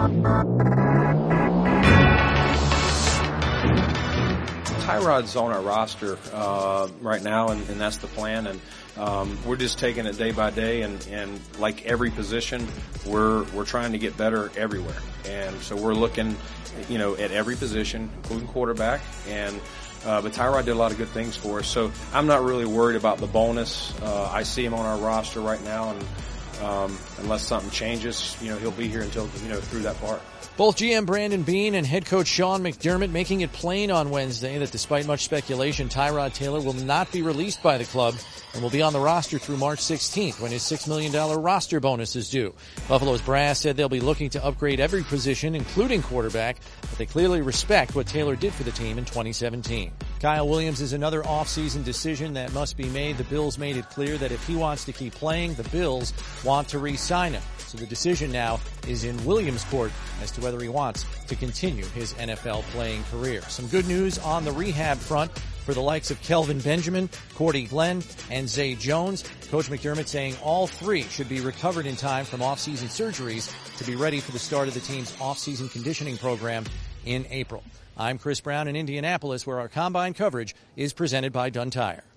Tyrod's on our roster right now, and that's the plan. And we're just taking it day by day, and like every position, we're trying to get better everywhere. And so we're looking, at every position, including quarterback. And but Tyrod did a lot of good things for us, so I'm not really worried about the bonus. I see him on our roster right now, and unless something changes, he'll be here until through that part. Both GM Brandon Beane and head coach Sean McDermott making it plain on Wednesday that despite much speculation, Tyrod Taylor will not be released by the club and will be on the roster through March 16th when his $6 million roster bonus is due. Buffalo's brass said they'll be looking to upgrade every position, including quarterback, but they clearly respect what Taylor did for the team in 2017. Kyle Williams is another offseason decision that must be made. The Bills made it clear that if he wants to keep playing, the Bills want to re-sign him. So the decision now is in Williams' court as to whether he wants to continue his NFL playing career. Some good news on the rehab front for the likes of Kelvin Benjamin, Cordy Glenn, and Zay Jones. Coach McDermott saying all three should be recovered in time from off-season surgeries to be ready for the start of the team's off-season conditioning program in April. I'm Chris Brown in Indianapolis, where our Combine coverage is presented by Dunn Tire.